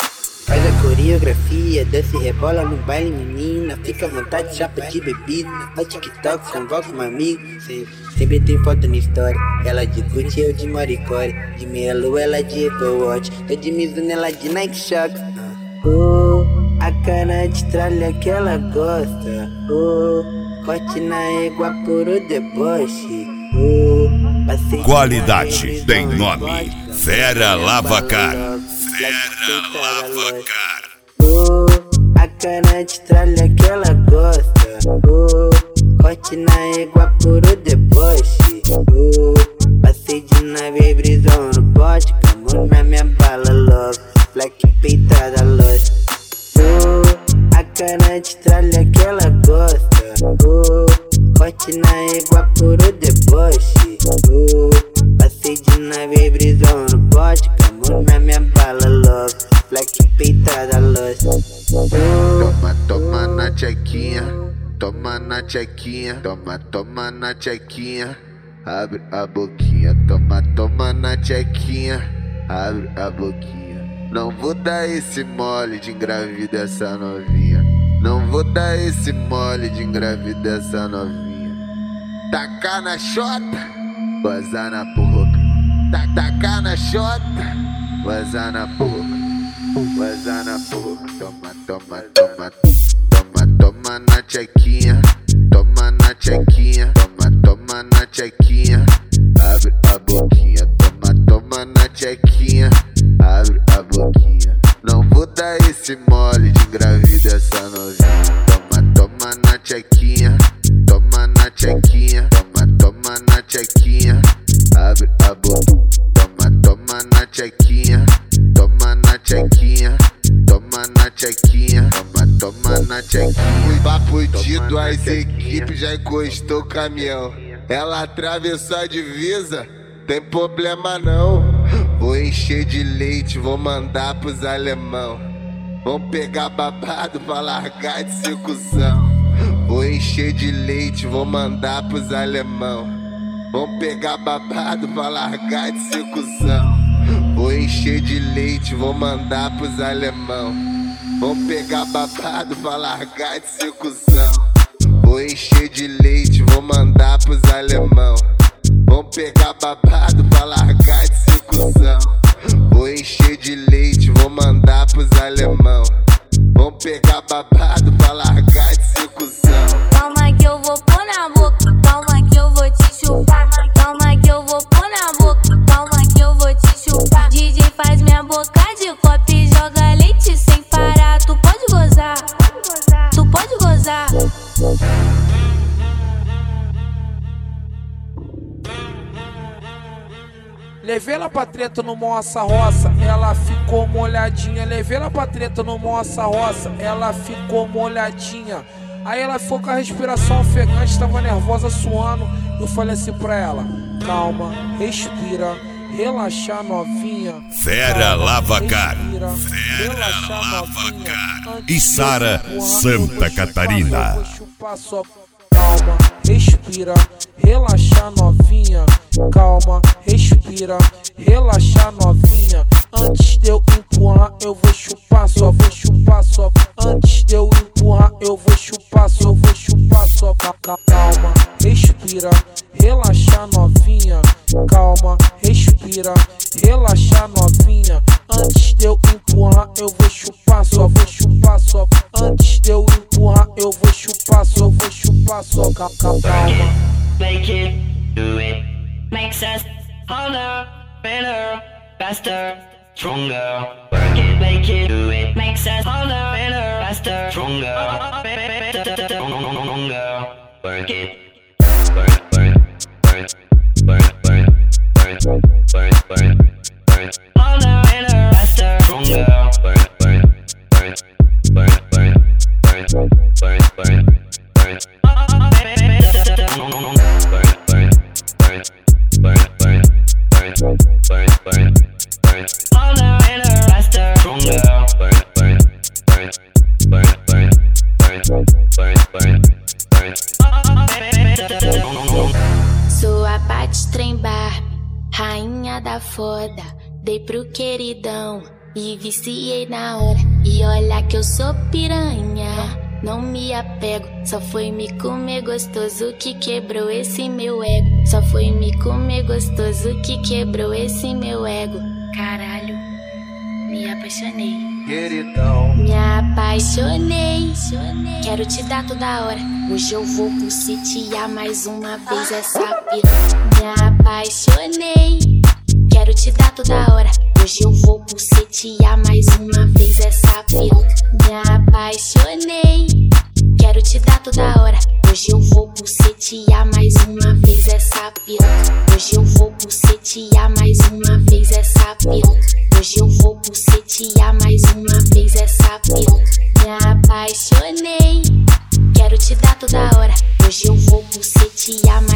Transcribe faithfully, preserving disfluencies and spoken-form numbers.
Faz a coreografia, desce e rebola no baile, menina. Fica à vontade, chapa de bebida. No TikTok, convoca uma amiga. Sempre, sempre tem foto na história. Ela de Gucci, eu de Maricore. De Melo, ela de Apple Watch. Eu de Mizuno, ela de Nike Shock. Oh, a cara de tralha que ela gosta. Oh, corte na égua por o deboche. Oh, qualidade tem nome. Vera Lavacar. Vera Lavacar. Oh, a cara de tralha que ela gosta. Oh, corte na égua por o deboche. Oh, passei de nave, brisão no bote. Camo na minha bala, love. Black peitada, loja. Oh, a cara de tralha que ela gosta. Oh, corte na égua por o deboche. Oh, passei de nave, brisão no bote. Camo na minha bala, love. Black peitada, loja. Oh, toma, toma na tchequinha. Toma na tchequinha. Toma, toma na tchequinha. Abre a boquinha. Toma, toma na tchequinha. Abre a boquinha. Não vou dar esse mole de engravida essa novinha. Não vou dar esse mole de engravida essa novinha. Tacar na chota, vazar na boca. Tacar na chota, vazar na boca. Vazar na boca. Toma, toma, toma. Toma, toma na tchequinha. Toma na tchequinha. Toma, toma na tchequinha. Abre a boquinha. Toma, toma na tchequinha. Abre a boquinha. Não vou dar esse mole de engravida essa novinha. Toma, toma na tchequinha. Toma na tchequinha. Toma, toma na tchequinha. Abre a boca. Toma, toma na tchequinha. Toma na tchequinha. Toma na tchequinha. Toma, toma na tchequinha. Papo dito, as equipes já encostou o caminhão. Ela atravessou a divisa, tem problema não. Vou encher de leite, vou mandar pros alemão. Vão pegar babado pra largar de circunção. Vou encher de leite, vou mandar pros alemão. Vão pegar babado pra largar de circunção. Vou encher de leite, vou mandar pros alemão. Vão pegar babado pra largar de circunção. Vou encher de leite, vou mandar pros alemão. Vão pegar babado pra largar de circunção. Vou encher de leite, vou mandar pros alemão. Vão pegar babado pra largar de circunção. Calma que eu vou pôr na boca. Calma que eu vou te chupar. Calma que eu vou pôr na boca. Calma que eu vou te chupar. D J faz minha boca de copo e joga leite sem parar. Tu pode gozar, tu pode gozar. Levei ela pra treta no Moça Roça, ela ficou molhadinha. Levei ela pra treta no Moça Roça, ela ficou molhadinha. Aí ela ficou com a respiração ofegante, tava nervosa, suando. Eu falei assim pra ela: calma, respira, relaxa novinha. Vera Lavacar. Vera Lavacar. E Sara Santa Catarina. Calma, respira, relaxa novinha. Calma, respira, relaxa novinha. Antes de eu empurrar, eu vou chupar, só vou chupar, só. Antes de eu empurrar, eu vou chupar, só vou chupar, só. Calma, respira, relaxa novinha. Calma, respira, relaxa novinha. Antes de eu empurrar, eu vou chupar, só vou chupar, só. Antes de eu empurrar, eu vou chupar, só vou chupar, só. Calma. Make it, do it, makes us harder, better, faster, stronger. Work it, make it, do it, makes us harder, better, faster, stronger. Stronger. Work it, work, work, work, work, work, work, work, work, work. Harder, better, faster, stronger. Work, work, work, work, work, work, work, work. Sua Paty Trem Barbie, rainha da foda, dei pro queridão. e viciei na hora. E olha que eu sou piranha, não me apego. Só foi me comer gostoso que quebrou esse meu ego. Só foi me comer gostoso que quebrou esse meu ego. Caralho, me apaixonei. Queridão, me apaixonei, quero te dar toda hora. Hoje eu vou bucetear mais uma vez essa piranha. Me apaixonei, quero te dar toda hora. Hoje eu vou bucetear mais uma vez essa piranha. Me apaixonei, quero te dar toda hora. Hoje eu vou bucetear mais uma vez essa piranha. Hoje eu vou bucetear mais uma vez essa piranha. Hoje eu vou bucetear mais uma vez essa piranha. Me apaixonei, quero te dar toda hora. Hoje eu vou bucetear